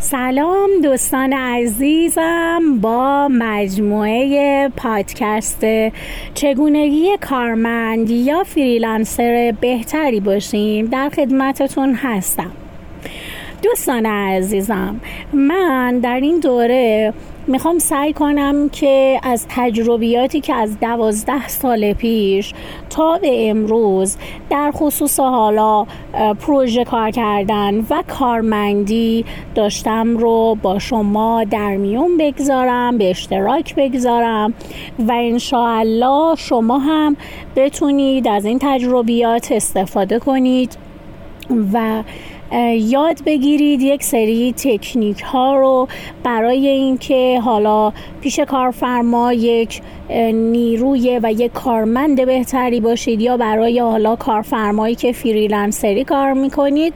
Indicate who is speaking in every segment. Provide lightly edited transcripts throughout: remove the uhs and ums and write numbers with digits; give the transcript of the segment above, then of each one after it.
Speaker 1: سلام دوستان عزیزم، با مجموعه پادکست چگونگی کارمند یا فریلنسر بهتری باشیم در خدمتتون هستم. دوستان عزیزم، من در این دوره میخوام سعی کنم که از تجربیاتی که از 12 سال پیش تا به امروز در خصوص حالا پروژه کار کردن و کارمندی داشتم رو با شما در میون بگذارم، به اشتراک بگذارم و انشاءالله شما هم بتونید از این تجربیات استفاده کنید و یاد بگیرید یک سری تکنیک ها رو برای اینکه حالا پیش کارفرما یک نیروی و یک کارمند بهتری باشید، یا برای حالا کارفرمایی که فریلنسری کار میکنید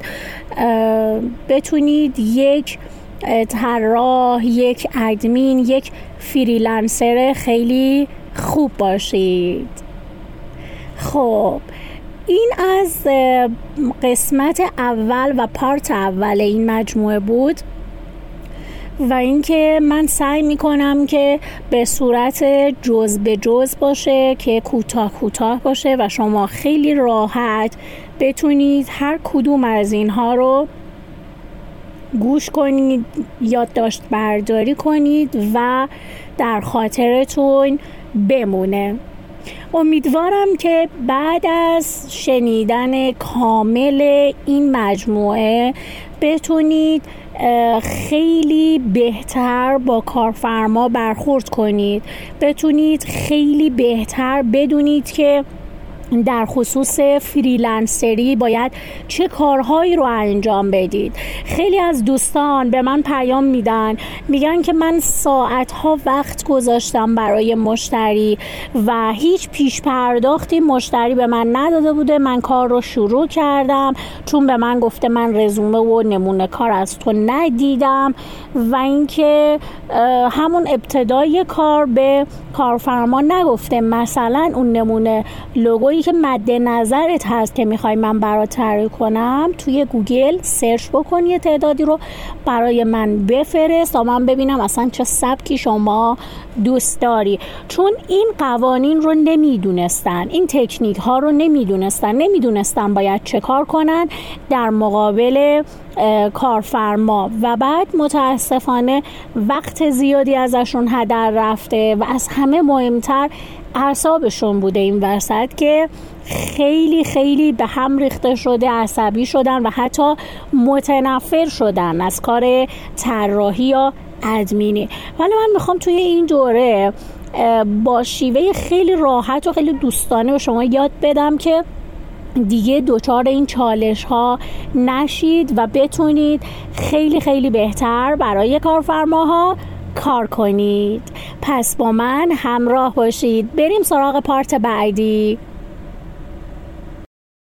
Speaker 1: بتونید یک طراح، یک ادمین، یک فریلنسر خیلی خوب باشید. خب این از قسمت اول و پارت اول این مجموعه بود و اینکه من سعی میکنم که به صورت جزء به جزء باشه، که کوتاه باشه و شما خیلی راحت بتونید هر کدوم از اینها رو گوش کنید، یادداشت برداری کنید و در خاطرتون بمونه. امیدوارم که بعد از شنیدن کامل این مجموعه بتونید خیلی بهتر با کارفرما برخورد کنید، بتونید خیلی بهتر بدونید که در خصوص فریلنسری باید چه کارهایی رو انجام بدید. خیلی از دوستان به من پیام میگن که من ساعتها وقت گذاشتم برای مشتری و هیچ پیش پرداختی مشتری به من نداده بوده. من کار رو شروع کردم چون به من گفته من رزومه و نمونه کار از تو ندیدم و اینکه همون ابتدای کار به کارفرما نگفته مثلا اون نمونه لوگویی که مد نظرت هست که میخوای من برات طراحی کنم توی گوگل سرچ بکن، یه تعدادی رو برای من بفرست تا من ببینم اصلا چه سبکی شما دوست داری. چون این قوانین رو نمیدونستن، این تکنیک ها رو نمیدونستن باید چه کار کنن در مقابل کارفرما و بعد متاسفانه وقت زیادی ازشون هدر رفته و از همه مهمتر اعصابشون بوده این وسط که خیلی خیلی به هم ریخته شده، عصبی شدن و حتی متنفر شدن از کار طراحی یا ادمینی. ولی من میخوام توی این دوره با شیوه خیلی راحت و خیلی دوستانه به شما یاد بدم که دیگه دوچار این چالش ها نشید و بتونید خیلی خیلی بهتر برای کارفرماها کار کنید. پس با من همراه باشید، بریم سراغ پارت بعدی.